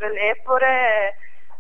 Cassero Lepore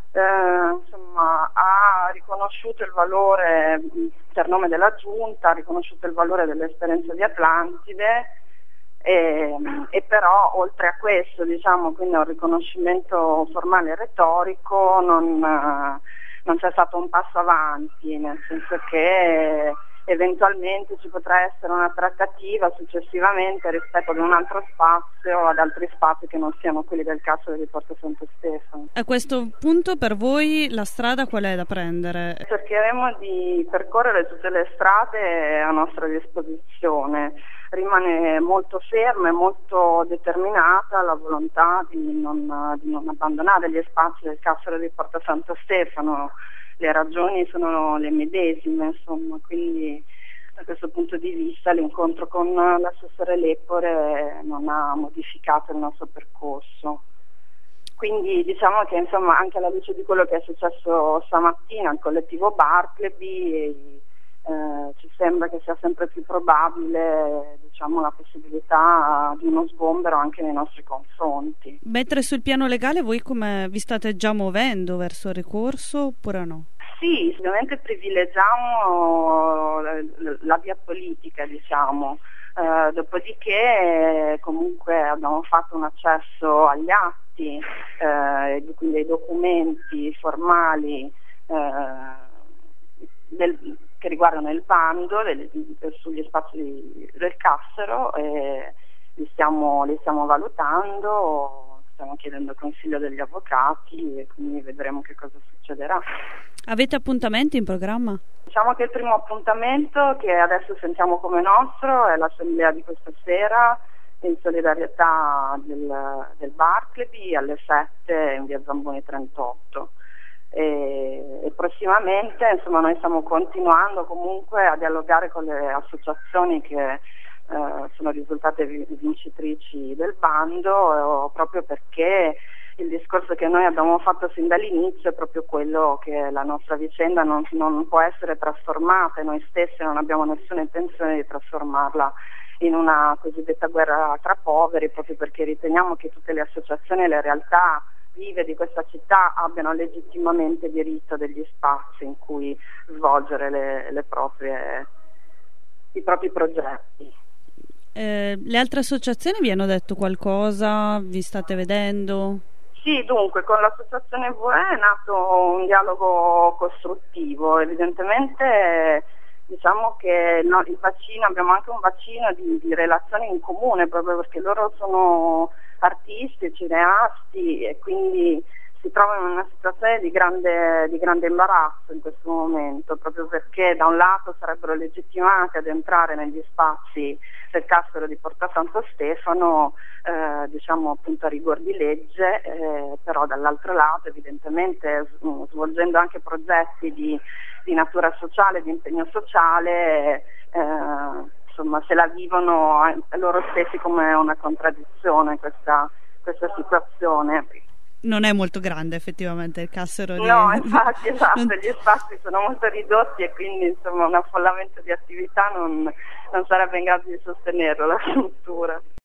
ha riconosciuto il valore, per nome della Giunta, ha riconosciuto il valore dell'esperienza di Atlantide e però oltre a questo, diciamo, quindi un riconoscimento formale e retorico, non c'è stato un passo avanti, nel senso che eventualmente ci potrà essere una trattativa successivamente rispetto ad un altro spazio o ad altri spazi che non siano quelli del Cassero di Porta Santo Stefano. A questo punto per voi la strada qual è da prendere? Cercheremo di percorrere tutte le strade a nostra disposizione. Rimane molto ferma e molto determinata la volontà di non abbandonare gli spazi del Cassero di Porta Santo Stefano. Le ragioni sono le medesime, insomma, quindi da questo punto di vista l'incontro con l'assessore Lepore non ha modificato il nostro percorso. Quindi diciamo che insomma anche alla luce di quello che è successo stamattina al collettivo Bartleby ci sembra che sia sempre più probabile, diciamo, la possibilità di uno sgombero anche nei nostri confronti. Mentre sul piano legale voi come vi state già muovendo verso il ricorso oppure no? Sì, sicuramente privilegiamo la via politica, diciamo. Dopodiché comunque abbiamo fatto un accesso agli atti, quindi ai documenti formali che riguardano il bando sugli spazi del Cassero, li stiamo valutando, stiamo chiedendo consiglio degli avvocati e quindi vedremo che cosa succederà. Avete appuntamenti in programma? Diciamo che il primo appuntamento che adesso sentiamo come nostro è l'assemblea di questa sera in solidarietà del Bartleby alle 7 in via Zamboni 38. E prossimamente insomma noi stiamo continuando comunque a dialogare con le associazioni che sono risultate vincitrici del bando, proprio perché il discorso che noi abbiamo fatto sin dall'inizio è proprio quello che la nostra vicenda non può essere trasformata e noi stessi non abbiamo nessuna intenzione di trasformarla in una cosiddetta guerra tra poveri, proprio perché riteniamo che tutte le associazioni e le realtà vive di questa città abbiano legittimamente diritto degli spazi in cui svolgere i propri progetti. Le altre associazioni vi hanno detto qualcosa? Vi state vedendo? Sì, dunque con l'associazione VE è nato un dialogo costruttivo, evidentemente diciamo che il bacino, abbiamo anche un bacino di relazioni in comune, proprio perché loro sono artisti, cineasti e quindi si trovano in una situazione di grande imbarazzo in questo momento, proprio perché da un lato sarebbero legittimati ad entrare negli spazi del Cassero di Porta Santo Stefano, diciamo appunto a rigor di legge, però dall'altro lato evidentemente svolgendo anche progetti di natura sociale, di impegno sociale, insomma se la vivono loro stessi come una contraddizione questa situazione. Non è molto grande effettivamente il Cassero No, infatti, esatto, gli spazi sono molto ridotti e quindi insomma un affollamento di attività non sarebbe in grado di sostenerlo la struttura.